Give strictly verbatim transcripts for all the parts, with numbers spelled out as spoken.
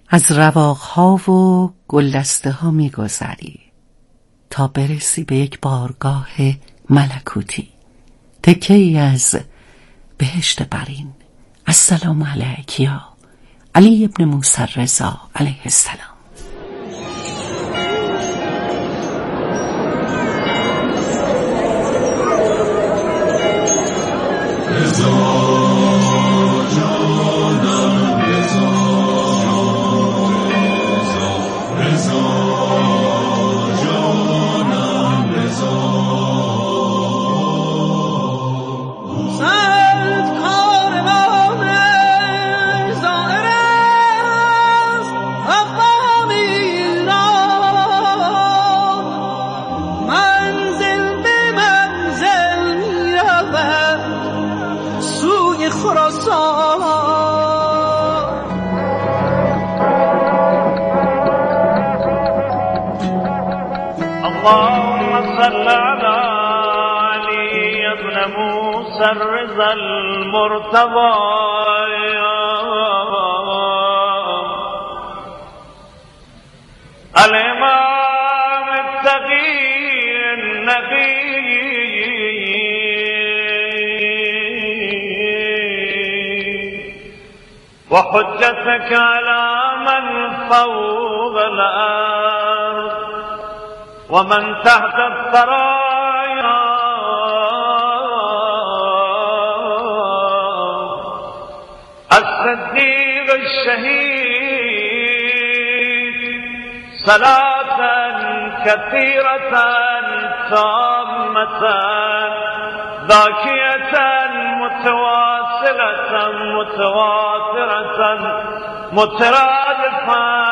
از رواق‌ها و گلدسته ها می گذری تا برسی به یک بارگاه ملکوتی، تکه ای از بهشت برین. السلام علیک یا علی ابن موسی رضا علیه السلام. اللهم صل على علي ابن موسى الرضا المرتضى الإمام التقي النبي وحجتك على من فوق الأرض ومن تحت الثرايا الصديق الشهيد صلاة كثيرة تامة ذاكية متواصلة متواترة مترادفة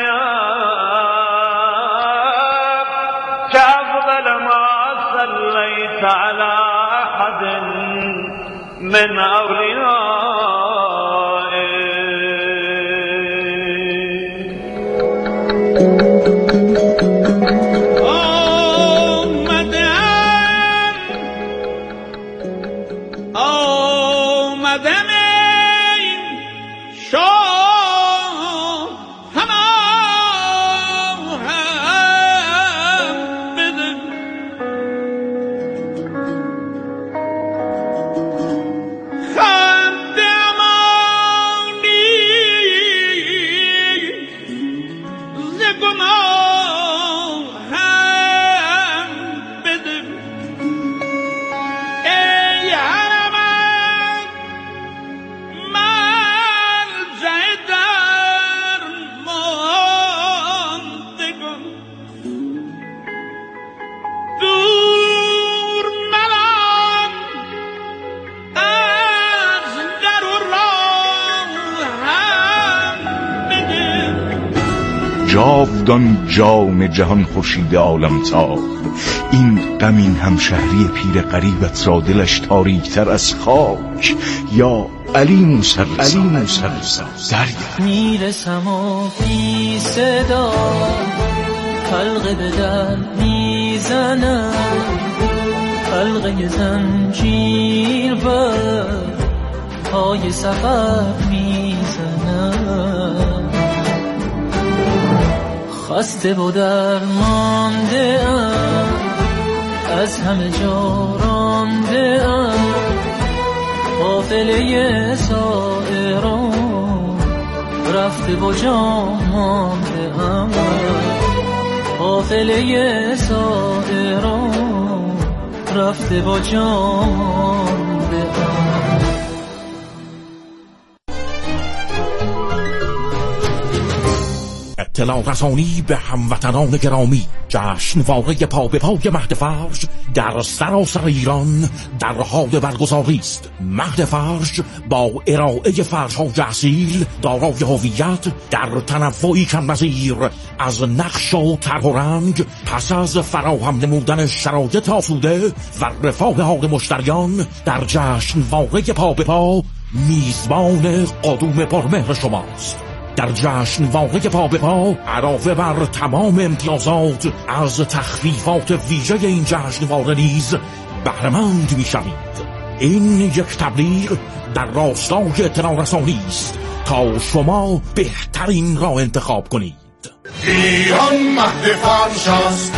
كأفضل ما صليت على أحد من جاودان جام جهان خورشید عالم تاب، این غمین همشهری پیر غریبت را دلش تاریکتر از خاک. یا علی موسی رضا دریا میرسم و بی صدا حلقه به در میزنم، حلقه زنجیر بر پای سفر میزنم. خسته و درمانده ام، از همه جا رانده ام، قافله سائران رفته و جا مانده ام، قافله سائران رفته و جا مانده ام. اطلاع رسانی به هموطنان گرامی، جشنواره پا به پای مهد فرش در سراسر ایران در حال برگزاری است. مهد فرش با ارائه فرش‌های اصیل دارای هویت در تنوعی کم‌نظیر از نقش و طرح و رنگ، پس از فراهم نمودن شرایط آسوده و رفاه حال مشتریان در جشنواره پا به پا میزبان قدوم پرمهر شماست. در جشنواره پا به پا علاوه بر تمام امتیازات از تخفیفات ویژه این جشنواره نیز بهره‌مند می‌شوید. این یک تبلیغ در راستای اطلاع رسانی است تا شما بهترین را انتخاب کنید. ایران مهد فرش است.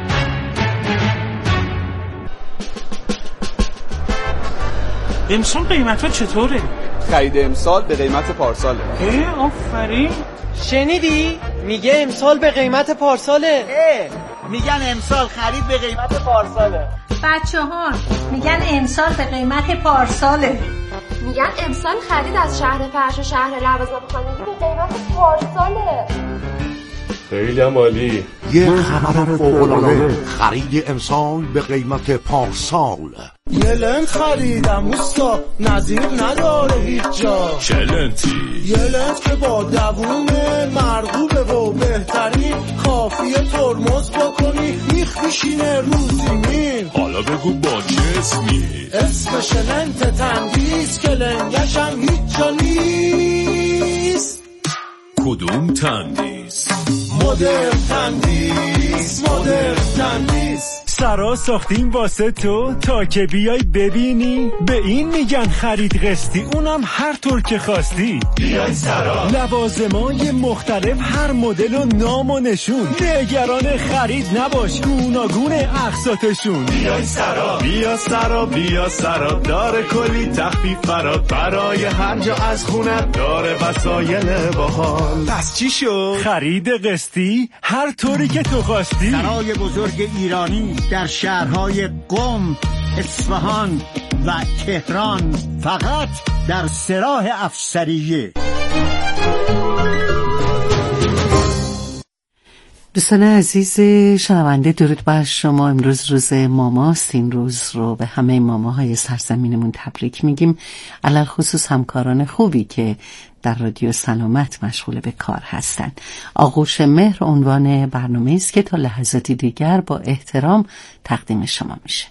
امسال قیمت ها چطوره؟ خرید امسال به قیمت پارساله. اه آفرین. شنیدی؟ میگه امسال به قیمت پارساله. اه میگن امسال خرید به قیمت پارساله. بچه ها میگن امسال به قیمت پارساله. میگن امسال خرید از شهر فرش و شهر لوازم خانگی به قیمت پارساله. خیلی عالی. یه خبر فوق‌العاده، خرید امسال به قیمت پارسال. یه لنت خریدم اوستا، نظیر نداره هیچ جا. چه لنتی؟ یه لنت که با دووم مرغوبه و بهترین، کافیه ترمز بکنی میخ میشینه رو زمین. حالا بگو با چه اسمی؟ اسمش لنت تندیس که لنگشم هیچ جا نیست. کدوم تندیس؟ مدرن تندیس، مدرن تندیس. سرا ساختیم واسه تو تا که بیای ببینی. به این میگن خرید قسطی، اونم هر طور که خواستی. بیای سرا. لوازمای مختلف، هر مدل و نام و نشون. نگران خرید نباش، گوناگون اقساطشون. بیای سرا. بیا سرا بیا سرا، داره کلی تخفیف فراد برای هر جا از خونت، داره وسایل باحال. پس چی شد؟ خرید قسطی هر طوری که تو خواستی. سرای بزرگ ایرانی در شهرهای قم، اصفهان و تهران، فقط در سراح افسریه. دوستان عزیز شنونده، درود بر شما. امروز روز ماماست. این روز رو به همه ماماهای سرزمینمون تبریک میگیم، علل خصوص همکاران خوبی که در رادیو سلامت مشغول به کار هستند. آغوش مهر عنوان برنامه است که تا لحظاتی دیگر با احترام تقدیم شما میشه.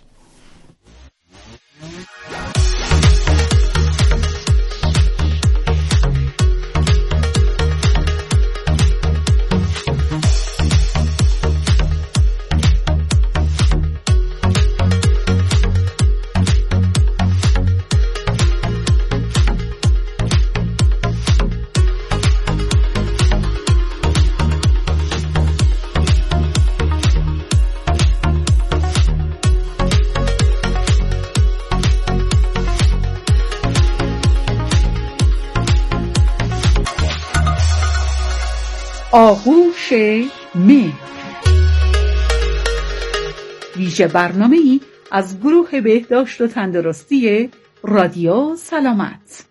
آغوش مهر، ویژه برنامه‌ای از گروه بهداشت و تندرستی رادیو سلامت.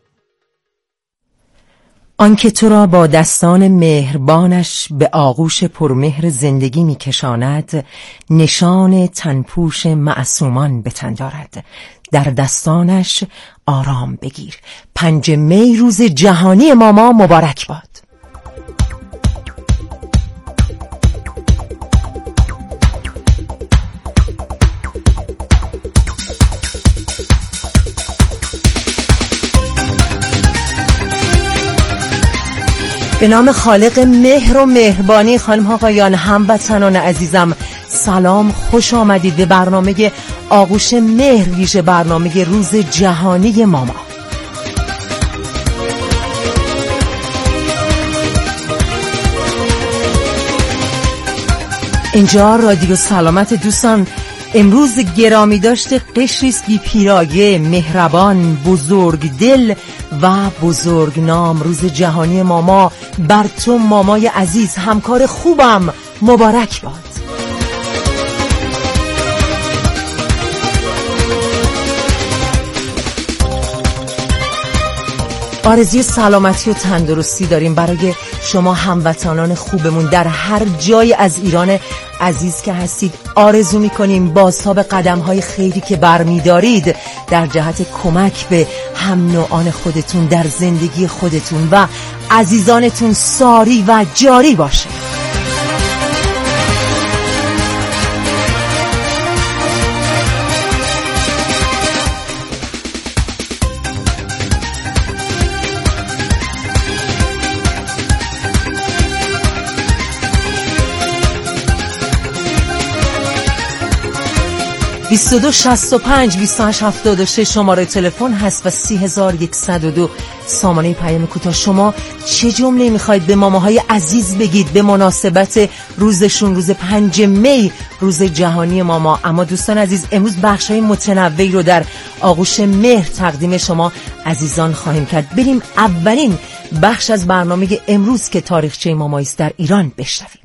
آنکه تو را با دستان مهربانش به آغوش پرمهر زندگی می کشاند، نشان تنپوش معصومان به تن دارد. در دستانش آرام بگیر. پنج می روز جهانی ماما مبارک باد. به نام خالق مهر و مهربانی، خانم ها آقایان، هموطنان عزیزم، سلام، خوش آمدید به برنامه آغوش مهر، ویژه برنامه روز جهانی ماما. اینجا رادیو سلامت. دوستان، امروز گرامی داشته قشریست بی پیرایه، مهربان، بزرگ دل و بزرگ نام. روز جهانی ماما بر تو مامای عزیز، همکار خوبم، مبارک باد. آرزوی سلامتی و تندرستی داریم برای شما هموطنان خوبمون در هر جای از ایران عزیز که هستید. آرزو میکنیم بازتاب قدم‌های خیری که برمی‌دارید در جهت کمک به هم نوعان خودتون در زندگی خودتون و عزیزانتون ساری و جاری باشه. بیست و دو شصت و پنج بیست و هشت هفتاد و شش شماره تلفن هست و سی هزار و صد و دو سامانه پیام کوتاه. شما چه جمله میخواید به ماماهای عزیز بگید به مناسبت روزشون، روز پنج می، روز جهانی ماما؟ اما دوستان عزیز، امروز بخشای متنوعی رو در آغوش مهر تقدیم شما عزیزان خواهیم کرد. بریم اولین بخش از برنامه امروز که تاریخچه مامایی است در ایران بشنویم.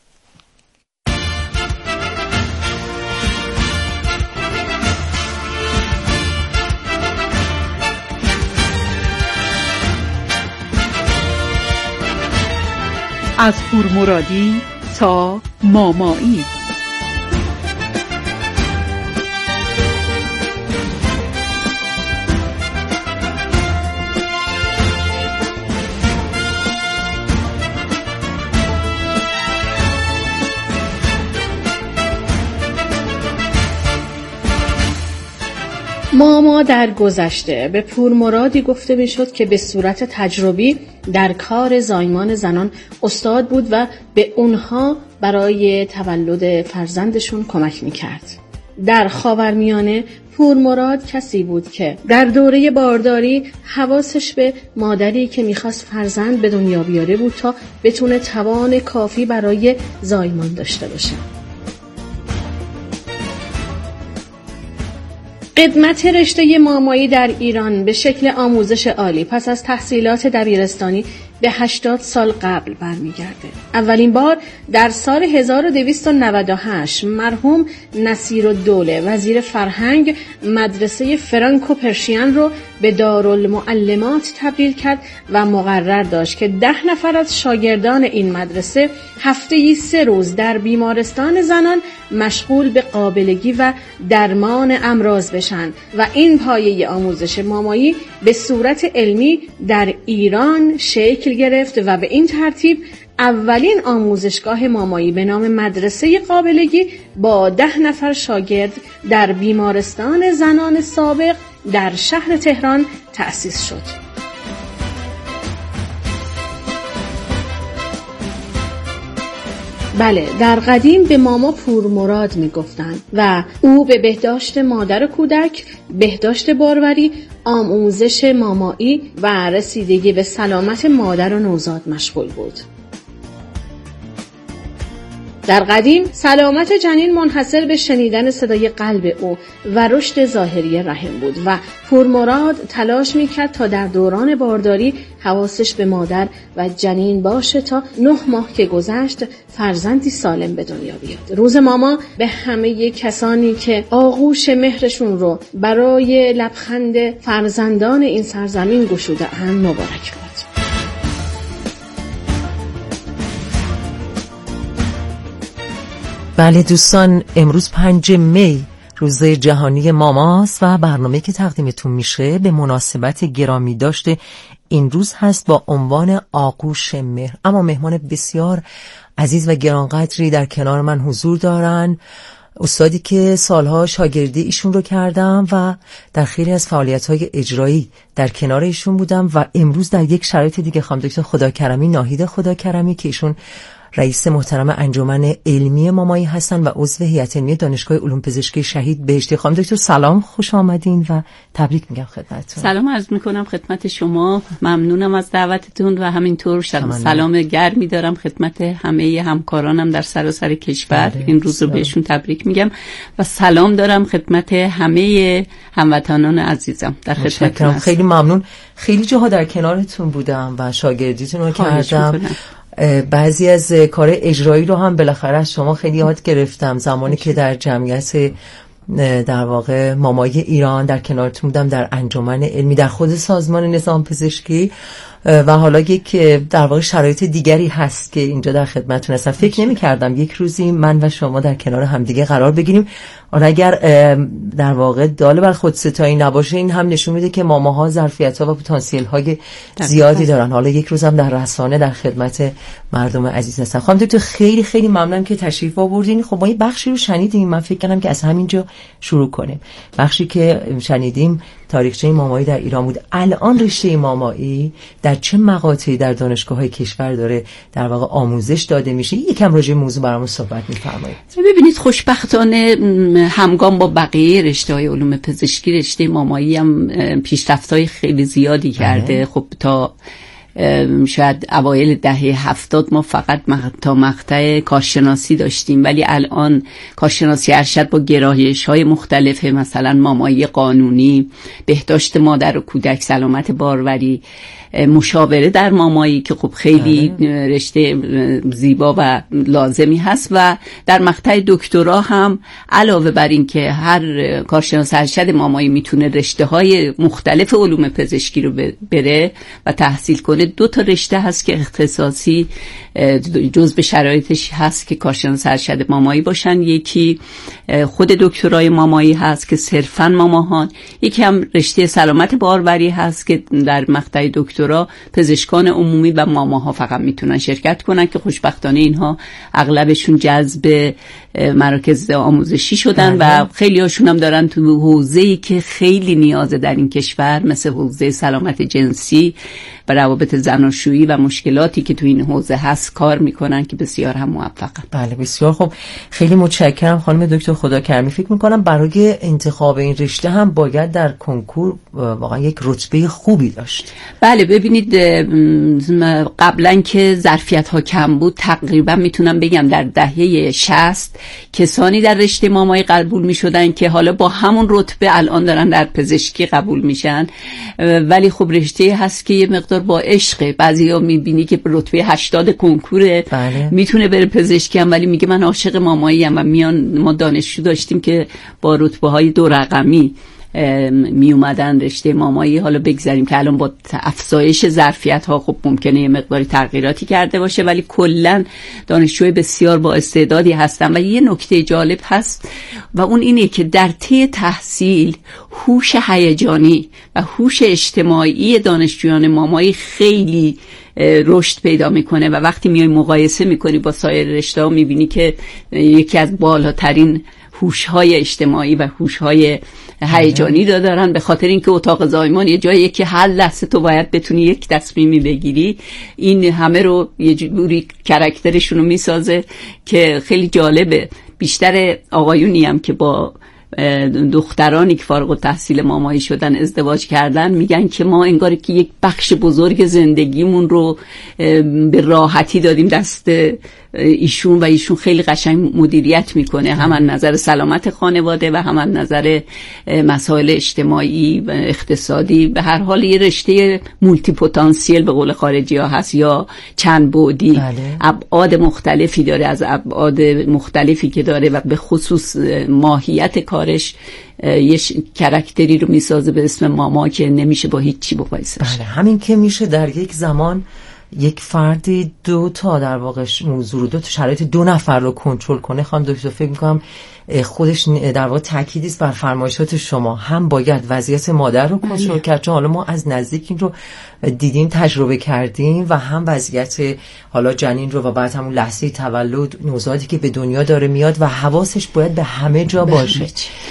از پورمرادی تا مامایی. ماما در گذشته به پورمرادی گفته میشد که به صورت تجربی در کار زایمان زنان استاد بود و به اونها برای تولد فرزندشون کمک میکرد. در خاورمیانه پورمراد کسی بود که در دوره بارداری حواسش به مادری که میخواست فرزند به دنیا بیاره بود تا بتونه توان کافی برای زایمان داشته باشه. خدمت رشته مامایی در ایران به شکل آموزش عالی پس از تحصیلات دبیرستانی به هشتاد سال قبل برمیگرده. اولین بار در سال هزار و دویست و نود و هشت مرحوم نصیرالدوله وزیر فرهنگ مدرسه فرانکو پرشین رو به دارالمعلمات تبدیل کرد و مقرر داشت که ده نفر از شاگردان این مدرسه هفته‌ای سه روز در بیمارستان زنان مشغول به قابلگی و درمان امراض بشن و این پایه آموزش مامایی به صورت علمی در ایران شکل گرفت و به این ترتیب اولین آموزشگاه مامایی به نام مدرسه قابلگی با ده نفر شاگرد در بیمارستان زنان سابق در شهر تهران تأسیس شد. بله، در قدیم به ماما پورمراد می گفتند و او به بهداشت مادر و کودک، بهداشت باروری، آموزش مامایی و رسیدگی به سلامت مادر و نوزاد مشغول بود. در قدیم سلامت جنین منحصر به شنیدن صدای قلب او و رشد ظاهری رحم بود و پورمراد تلاش میکرد تا در دوران بارداری حواسش به مادر و جنین باشه تا نه ماه که گذشت فرزندی سالم به دنیا بیاد. روز ماما به همه کسانی که آغوش مهرشون رو برای لبخند فرزندان این سرزمین گشوده هم مبارک باد. بله دوستان، امروز پنج می روز جهانی ماماست و برنامه که تقدیمتون میشه به مناسبت گرامی داشته این روز هست با عنوان آغوش مهر. اما مهمان بسیار عزیز و گرانقدری در کنار من حضور دارن، استادی که سالها شاگردی ایشون رو کردم و در خیلی از فعالیت‌های اجرایی در کنار ایشون بودم و امروز در یک شرایط دیگه خانم دکتر خداکرمی، ناهید خداکرمی که ایشون رئیس محترم انجمن علمی مامایی هستن و عضو هیئت علمی دانشگاه علوم پزشکی شهید بهشتی. خانم دکتر سلام، خوش آمدین و تبریک میگم خدمتتون. سلام عرض میکنم خدمت شما، ممنونم از دعوتتون و همینطور سلام گرمی دارم خدمت همه همکارانم در سراسر کشور. بله. این روز رو بهشون تبریک میگم و سلام دارم خدمت همه هموطنان عزیزم در خدمتتون. خیلی ممنون. خیلی جاها در کنارتون بودم و شاگردیتون رو کردم. بعضی از کار اجرایی رو هم بالاخره از شما خیلی یاد گرفتم زمانی که در جمعیت در واقع مامای ایران در کنارتون بودم در انجمن علمی در خود سازمان نظام پزشکی و حالا یک در واقع شرایط دیگری هست که اینجا در خدمتتون هستم. فکر نمی کردم یک روزی من و شما در کنار همدیگه قرار بگیریم. آن اگر در واقع دال بر خود ستایی نباشه این هم نشون میده که ماماها ظرفیت‌ها و پتانسیل‌های زیادی دارن. حالا یک روزم در رسانه در خدمت مردم عزیز هستم. خانم دکتر خیلی خیلی ممنونم که تشریف آوردین. خب ما یه بخشی رو شنیدیم، من فکر کنم که از همینجا شروع کنیم. بخشی که شنیدیم تاریخچه مامایی در ایران بود. الان رشته مامایی در چه مقاطعی در دانشگاه‌های کشور داره در واقع آموزش داده میشه؟ یکم راجع به موضوع برامون صحبت می‌فرمایید. ببینید خوشبختانه همگام با بقیه رشته‌های علوم پزشکی رشته مامایی هم پیشرفت‌های خیلی زیادی کرده. خب تا شاید اوایل دهه هفتاد ما فقط تا مقطع کارشناسی داشتیم، ولی الان کارشناسی ارشد با گرایش‌های مختلف، مثلا مامایی قانونی، بهداشت مادر و کودک، سلامت باروری، مشاوره در مامایی که خب خیلی رشته زیبا و لازمی هست، و در مقطع دکترا هم علاوه بر این که هر کارشناس ارشد مامایی میتونه رشته‌های مختلف علوم پزشکی رو بره و تحصیل کنه، دو تا رشته هست که اختصاصی جزء شرایطش هست که کارشناس ارشد مامایی باشن. یکی خود دکترای مامایی هست که صرفاً ماماهان، یکی هم رشته سلامت باروری هست که در مقطع دکترا پزشکان عمومی و ماماها فقط میتونن شرکت کنن که خوشبختانه اینها اغلبشون جذب مراکز آموزشی شدن و خیلی هاشون هم دارن تو حوزه‌ای که خیلی نیازه در این کشور، مثل حوزه سلامت جنسی و روابط زناشویی و مشکلاتی که تو این حوزه هست کار میکنن که بسیار هم موفقن. بله بسیار خوب، خیلی متشکرم خانم دکتر خداکرمی. فکر میکنم برای انتخاب این رشته هم باید در کنکور واقعا یک رتبه خوبی داشت. بله ببینید قبلا که ظرفیت ها کم بود، تقریبا میتونم بگم در دهه شصت کسانی در رشته مامایی قبول میشدن که حالا با همون رتبه الان دارن در پزشکی قبول میشن، ولی خب رشته هست که یه مقدار با عشق، بعضیا میبینی که رتبه هشتاد کنکوره بله. میتونه بره پزشکی هم، ولی میگه من عاشق مامایی ام و میان. ما دانشجو داشتیم که با رتبه های دو رقمی می اومدن رشته مامایی. حالا بگذاریم که الان با افزایش ظرفیت ها خب ممکنه یه مقداری تغییراتی کرده باشه، ولی کلا دانشجوی بسیار با استعدادی هستن. و یه نکته جالب هست و اون اینه که در طی تحصیل هوش هیجانی و هوش اجتماعی دانشجویان مامایی خیلی رشد پیدا میکنه و وقتی میای مقایسه میکنی با سایر رشته‌ها میبینی که یکی از بالاترین هوش‌های اجتماعی و هوش‌های هیجانی دارن، به خاطر اینکه اتاق زایمان یه جاییه که هر لحظه تو باید بتونی یک تصمیمی بگیری. این همه رو یه جوری کاراکترشون رو میسازه که خیلی جالبه. بیشتر آقایونی هم که با دخترانی که فارغ التحصیل مامایی شدن ازدواج کردن میگن که ما انگار که یک بخش بزرگ زندگیمون رو به راحتی دادیم دست ایشون و ایشون خیلی قشنگ مدیریت میکنه، هم از نظر سلامت خانواده و هم از نظر مسائل اجتماعی و اقتصادی. به هر حال یه رشته مولتی پتانسیل به قول خارجی ها هست یا چند بعدی، بله. ابعاد مختلفی داره، از ابعاد مختلفی که داره و به خصوص ماهیت کارش یه کاراکتری رو میسازه به اسم ماما که نمیشه با هیچ چی مقایسه بشه. بله همین که میشه در یک زمان یک فردی دو تا در واقع موضوع رو، دو تا شرایط دو نفر رو کنترل کنه. خانم دکتر فکر می‌کنم خودش در واقع تاکیدی است بر فرمایشات شما. هم باید وضعیت مادر رو کنترل کرد، چون حالا ما از نزدیک این رو دیدیم، تجربه کردیم، و هم وضعیت حالا جنین رو و بعد همون لحظه تولد نوزادی که به دنیا داره میاد و حواسش باید به همه جا باشه.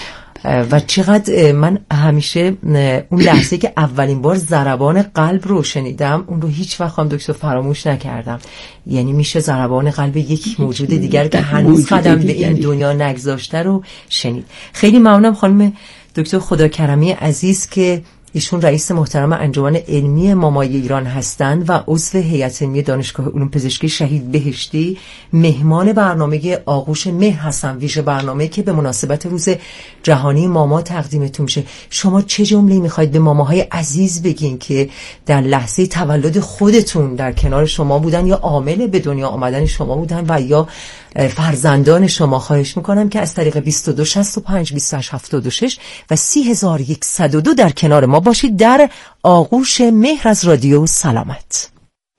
و چقدر من همیشه اون لحظه که اولین بار ضربان قلب رو شنیدم اون رو هیچ وقت هم دکتر فراموش نکردم. یعنی میشه ضربان قلب یک موجود دیگر که هنوز قدم به این دنیا نگذاشته رو شنید. خیلی ممنونم خانم دکتر خداکرمی عزیز که ایشون رئیس محترم انجمن علمی مامایی ایران هستند و عضو هیئت علمی دانشگاه علوم پزشکی شهید بهشتی، مهمان برنامه آغوش مهر هستن، ویژه برنامه که به مناسبت روز جهانی ماما تقدیمتون میشه. شما چه جمله‌ای میخواید به ماماهای عزیز بگین که در لحظه تولد خودتون در کنار شما بودن یا عامل به دنیا آمدن شما بودن و یا فرزندان شما؟ خواهش میکنم که از طریق بیست و دو شصت و پنج بیست و هشت هفتاد و شش و سی هزار و صد و دو در کنار ما باشید در آغوش مهر از رادیو سلامت.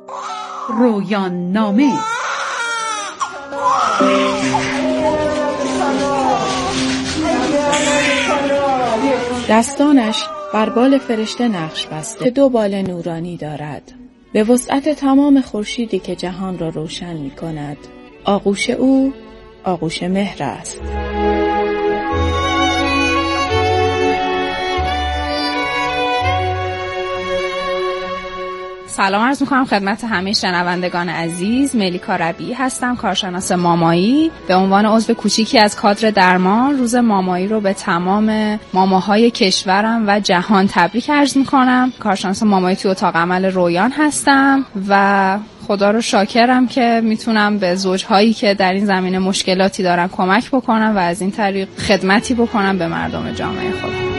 رویان نامه دستانش بر بال فرشته نقش بسته که دو بال نورانی دارد، به وسعت تمام خورشیدی که جهان را روشن می کند. آغوش او آغوش مهر است. سلام عرض میکنم خدمت همه شنوندگان عزیز. ملیکا ربیعی هستم، کارشناس مامایی. به عنوان عضو کوچیکی از کادر درمان روز مامایی رو به تمام ماماهای کشورم و جهان تبریک عرض میکنم. کارشناس مامایی توی اتاق عمل رویان هستم و خدا رو شاکرم که میتونم به زوجهایی که در این زمینه مشکلاتی دارن کمک بکنم و از این طریق خدمتی بکنم به مردم جامعه خودم.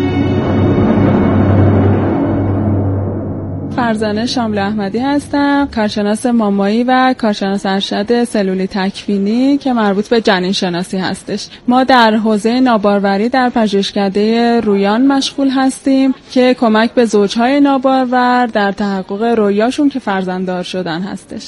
فرزانه شاملو احمدی هستم، کارشناس مامایی و کارشناس ارشد سلولی تکوینی که مربوط به جنین شناسی هستش. ما در حوزه ناباروری در پژوهشکده رویان مشغول هستیم که کمک به زوجهای نابارور در تحقق رویاشون که فرزنددار شدن هستش.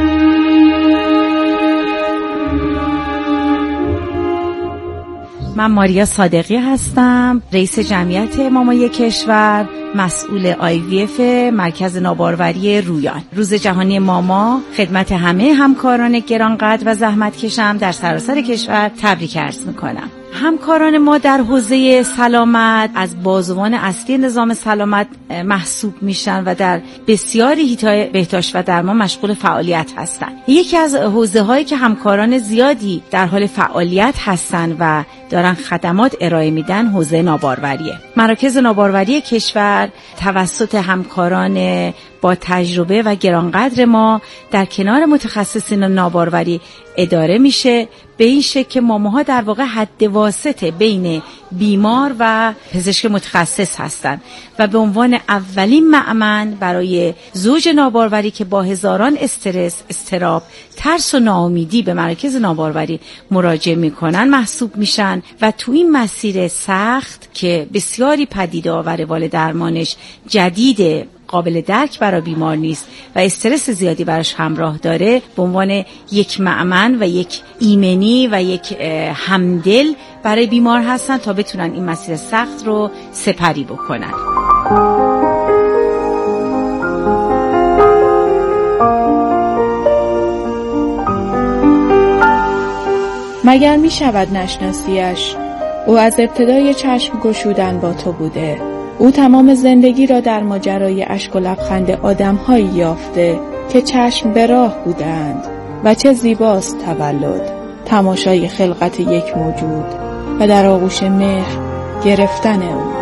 من ماریا صادقی هستم، رئیس جمعیت مامایی کشور، مسئول آی وی اف مرکز ناباروری رویان. روز جهانی ماما خدمت همه همکاران گرانقدر و زحمتکشم در سراسر کشور تبریک عرض میکنم. همکاران ما در حوزه سلامت از بازوان اصلی نظام سلامت محسوب میشن و در بسیاری حیطه‌های بهداشت و درمان مشغول فعالیت هستند. یکی از حوزه هایی که همکاران زیادی در حال فعالیت هستند و دارن خدمات ارائه میدن حوزه ناباروریه. مراکز ناباروری کشور توسط همکاران با تجربه و گرانقدر ما در کنار متخصصین ناباروری اداره میشه، به این شکل که ماماها در واقع حد واسطه بین بیمار و پزشک متخصص هستند و به عنوان اولین مأمن برای زوج ناباروری که با هزاران استرس، اضطراب، ترس و ناامیدی به مراکز ناباروری مراجعه میکنن محسوب میشن و تو این مسیر سخت که بسیاری پدیده آور وال درمانش جدیده، قابل درک برای بیمار نیست و استرس زیادی براش همراه داره، به عنوان یک مأمن و یک ایمنی و یک همدل برای بیمار هستن تا بتونن این مسیر سخت رو سپری بکنن. مگر می شود نشناسیش؟ او از ابتدای چشم گشودن با تو بوده. او تمام زندگی را در ماجرای اشک و لبخند آدم‌هایی یافته که چشم به راه بودند و چه زیباست تولد، تماشای خلقت یک موجود و در آغوش مهر گرفتن او.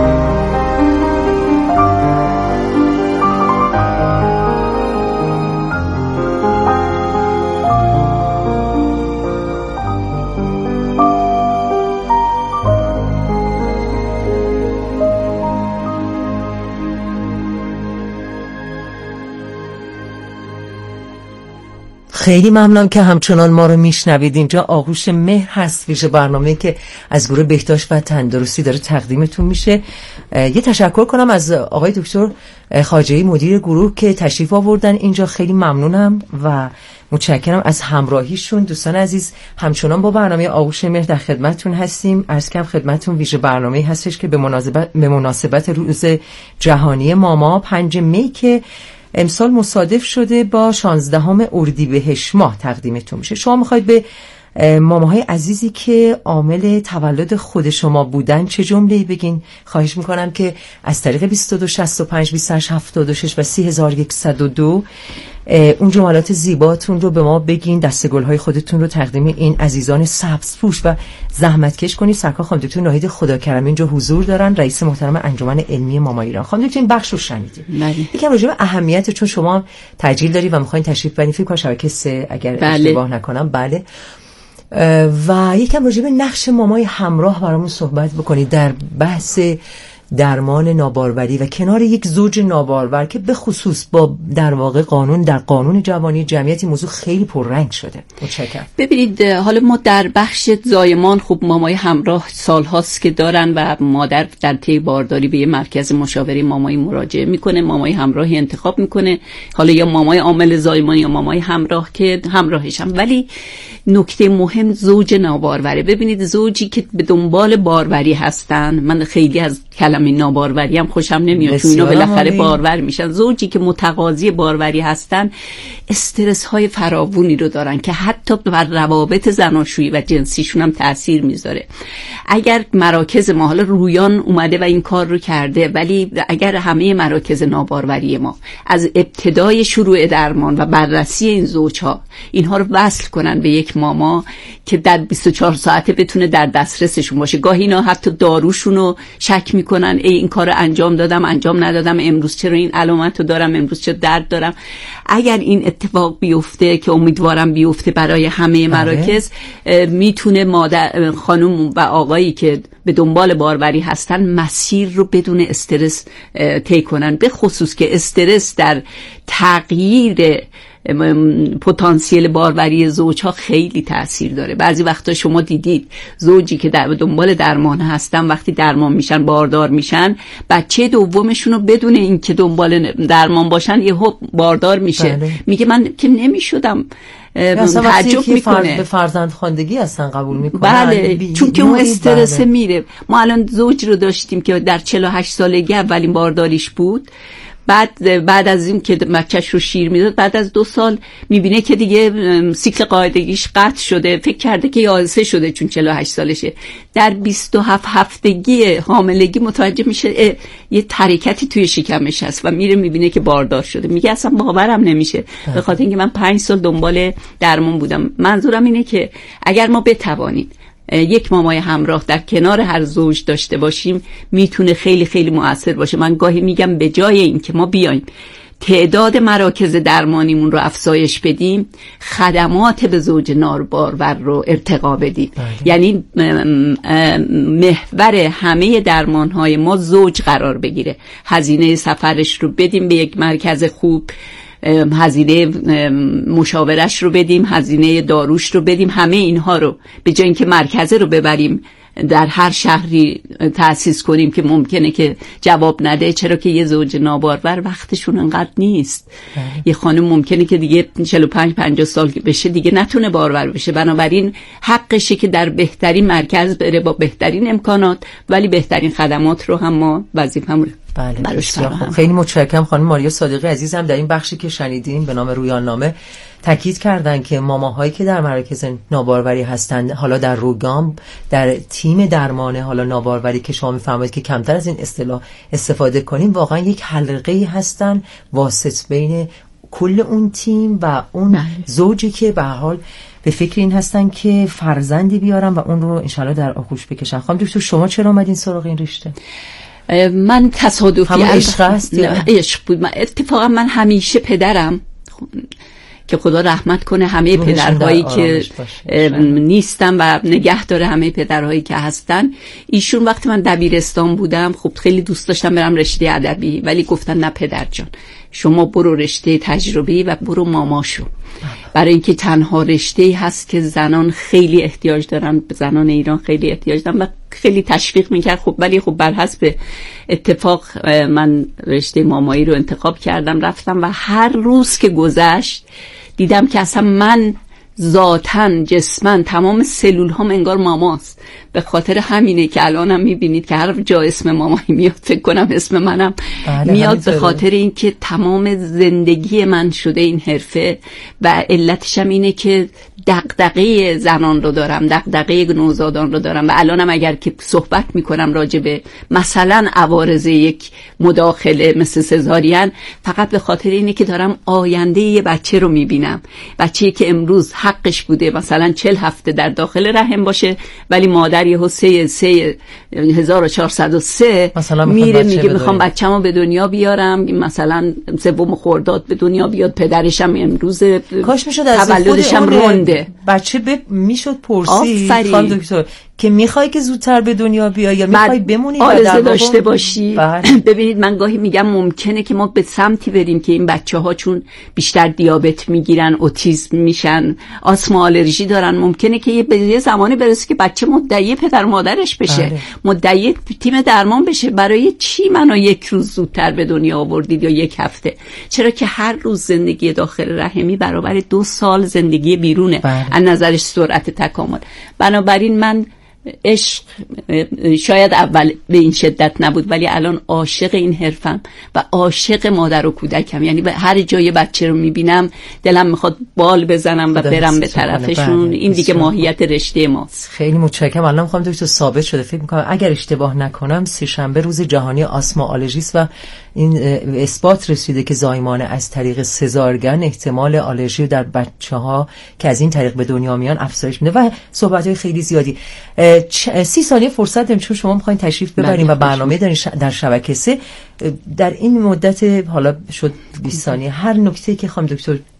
خیلی ممنونم که همچنان ما رو میشنوید. اینجا آغوش مهر هست، ویژه برنامه که از گروه بهداشت و تندرستی داره تقدیمتون میشه. یه تشکر کنم از آقای دکتر خواجه‌ای مدیر گروه که تشریف آوردن اینجا. خیلی ممنونم و متشکرم از همراهیشون. دوستان عزیز، همچنان با برنامه آغوش مهر در خدمتتون هستیم. عرض کنم خدمتتون ویژه برنامه‌ای هستش که به مناسبت به مناسبت روز جهانی ماما پنج می که امسال مصادف شده با شانزدهم اردیبهشت ماه تقدیمتون میشه. شما میخواید به ماماهای عزیزی که عامل تولد خود شما بودن چه جمله‌ای بگین؟ خواهش میکنم که از طریق بیست و دو شصت و پنج بیست و هشت هفتاد و شش و سی هزار و صد و دو اون جملات زیباتون رو به ما بگین، دسته گل‌های خودتون رو تقدیم این عزیزان سبزپوش و زحمتکش کنید. سرکار خانم دکتر ناهید خداکرمی اینجا حضور دارن، رئیس محترم انجمن علمی ماما ایران. خانم دکتر این بخش رو شنیدید. یکم راجع به اهمیت، چون شما تجلیل دارید و می‌خواید تشریف برید فکر کنم شبکه سه اگر بله. اشتباه نکنم. بله. و یکم راجع به نقش مامای همراه برامون صحبت بکنید در بحث درمان ناباروری و کنار یک زوج نابارور که به خصوص با در واقع قانون در قانون جوانی جمعیت موضوع خیلی پررنگ شده. متشکرم. ببینید حالا ما در بخش زایمان خوب مامای همراه سالهاست که دارن و مادر در طی بارداری به یه مرکز مشاوره مامایی مراجعه میکنه، مامای همراهی انتخاب میکنه، حالا یا مامای عامل زایمان یا مامای همراه که همراهشم. ولی نکته مهم زوج ناباروره. ببینید زوجی که به دنبال باروری هستن، من خیلی از کلمه همین ناباروری هم خوشم نمیاد، چون اینا بالاخره بارور میشن. زوجی که متقاضی باروری هستن استرس های فراوانی رو دارن که حتی بر روابط زناشویی و جنسیشون هم تاثیر میذاره. اگر مراکز ما، حالا رویان اومده و این کار رو کرده، ولی اگر همه مراکز ناباروری ما از ابتدای شروع درمان و بررسی این زوجها اینها رو وصل کنن به یک ماما که در بیست و چهار ساعته بتونه در دسترسشون باشه. گاهی اینا حتی داروشون رو شک میکنن، ای این کار رو انجام دادم انجام ندادم، امروز چرا این علامت رو دارم، امروز چرا درد دارم. اگر این اتفاق بیفته که امیدوارم بیفته برای همه مراکز، میتونه مادر خانم و آقایی که به دنبال باروری هستن مسیر رو بدون استرس طی کنن، به خصوص که استرس در تغییر پتانسیل باروری زوجها خیلی تأثیر داره. بعضی وقتا شما دیدید زوجی که در دنبال درمان هستن وقتی درمان میشن باردار میشن، بچه دومشون رو بدون اینکه دنبال درمان باشن یهو باردار میشه. بله. میگه من که نمیشدم، تعجب میکنه. به فرزند خواندگی هستن قبول میکنن. بله، چون که اون استرس بله. میره. ما الان زوج رو داشتیم که در چهل و هشت سالگی اولین بارداریش بود، بعد بعد از این که بچه‌ش رو شیر میداد، بعد از دو سال میبینه که دیگه سیکل قاعدگیش قطع شده، فکر کرده که یائسه شده چون چهل و هشت سالشه. در بیست و هفت هفتگی حاملگی متوجه میشه یه ترکتی توی شکمش هست و میره میبینه که باردار شده. میگه اصلا باورم نمیشه، به خاطر اینکه من پنج سال دنبال درمان بودم. منظورم اینه که اگر ما بتوانیم یک مامای همراه در کنار هر زوج داشته باشیم میتونه خیلی خیلی مؤثر باشه. من گاهی میگم به جای این که ما بیایم تعداد مراکز درمانیمون رو افزایش بدیم، خدمات به زوج نابارور رو ارتقا بدیم. بله. یعنی محور همه درمانهای ما زوج قرار بگیره. هزینه سفرش رو بدیم به یک مرکز خوب، هزینه مشاورش رو بدیم، هزینه داروش رو بدیم، همه اینها رو به جای اینکه مرکزه رو ببریم در هر شهری تأسیس کنیم که ممکنه که جواب نده، چرا که یه زوج نابارور وقتشون انقدر نیست. بله. یه خانم ممکنه که دیگه چهل و پنج پنجاه سال بشه دیگه نتونه بارور بشه، بنابراین حقشه که در بهترین مرکز بره با بهترین امکانات، ولی بهترین خدمات رو هم ما وظیفه‌مون. بله، خیلی متشکرم. خانم ماریا صادقی عزیز هم در این بخشی که شنیدین به نام رویان نامه تاکید کردن که ماماهایی که در مراکز ناباروری هستند، حالا در روگام در تیم درمان حالا ناباروری که شما میفرمایید که کمتر از این اصطلاح استفاده کنیم، واقعا یک حلقه‌ای هستن واسط بین کل اون تیم و اون بله. زوجی که به حال به فکر این هستن که فرزندی بیارن و اون رو انشالله در آغوش بکشن. خانم دکتر شما چرا اومدین سراغ این رشته؟ من تصادفی همون عشق هست؟ عشق بود. من اتفاقا من همیشه پدرم که خدا رحمت کنه همه پدرهایی که نیستن و نگه داره همه پدرهایی که هستن، ایشون وقتی من دبیرستان بودم خب خیلی دوست داشتم برم رشته ادبی، ولی گفتن نه پدر جان، شما برو رشته تجربی و برو ماماشو، برای اینکه تنها رشته‌ای هست که زنان خیلی احتیاج دارن، زنان ایران خیلی احتیاج دارن و خیلی تشویق میکرد. خب ولی خب بر حسب اتفاق من رشته مامایی رو انتخاب کردم، رفتم و هر روز که گذشت دیدم که اصلا من ذاتن جسمن تمام سلول هم انگار ماماست. به خاطر همینه که الانم میبینید که هر جا اسم مامایی میاد فکر کنم اسم منم بله میاد، به خاطر اینکه تمام زندگی من شده این حرفه و علتش هم اینه که دغدغه زنان رو دارم، دغدغه نوزادان رو دارم و الانم اگر که صحبت میکنم راجع به مثلا عوارض یک مداخله مثل سزارین، فقط به خاطر اینه که دارم آینده یه بچه رو میبینم، بچه‌ای که امروز حقش بوده مثلا چهل هفته در داخل رحم باشه، ولی مادر یهو سه سه هزار و چهارصد و سه میره میگه میخوام بچه‌مو به دنیا بیارم، مثلا سوم خرداد به دنیا بیاد، پدرشم امروز کاش میشد از تولدشم رونده بچه ب... میشد پرسید خانم دکتر که میخوای که زودتر به دنیا بیای یا میخوای بمونی آرزو داشته باشی. ببینید من گاهی میگم ممکنه که ما به سمتی بریم که این بچه ها چون بیشتر دیابت میگیرن، اوتیسم میشن، آسما، آلرژی دارن، ممکنه که یه به یه زمانی برسه که بچه مدعی پدر مادرش بشه، بله. مدعی تیم درمان بشه. برای چی منو یک روز زودتر به دنیا آوردید یا یک هفته؟ چرا که هر روز زندگی داخل رحمی برابر دو سال زندگی بیرونه، بله. از نظرش سرعت تکامل. بنابراین من عشق شاید اول به این شدت نبود، ولی الان عاشق این حرفم و عاشق مادر و کودکم. یعنی به هر جای بچه رو میبینم دلم میخواد بال بزنم و برم به طرفشون. این دیگه ماهیت رشته ماست. خیلی متشکرم. الان میخوام دکتر ثابت شده، فکر میکنم اگر اشتباه نکنم سه شنبه روز جهانی آسما آلرژیست و این اثبات رسیده که زایمان از طریق سزارگن احتمال آلرژی در بچه‌ها که از این طریق به دنیا میان افزایش میده و صحبت‌های خیلی زیادی. سی ثانیه فرصت داریم چون شما می‌خواید تشریف ببریم و برنامه دارین در شبکه سه. در این مدت حالا شد بیست ثانیه هر نکته‌ای که خانم دکتر